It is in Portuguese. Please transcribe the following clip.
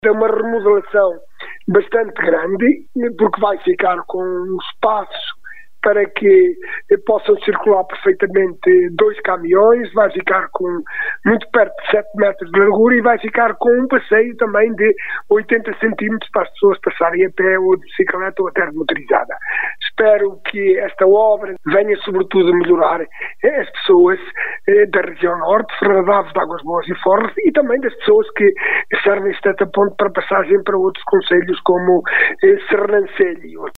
É uma remodelação bastante grande, porque vai ficar com um espaço para que possam circular perfeitamente 2 caminhões, vai ficar com muito perto de 7 metros de largura e vai ficar com um passeio também de 80 centímetros para as pessoas passarem a pé ou de bicicleta ou até de motorizada. Espero que esta obra venha sobretudo a melhorar as pessoas da região norte, Fernandaves, de Águas Boas e Forres, e também das pessoas que servem este ponto para passagem para outros concelhos como Sernancelho.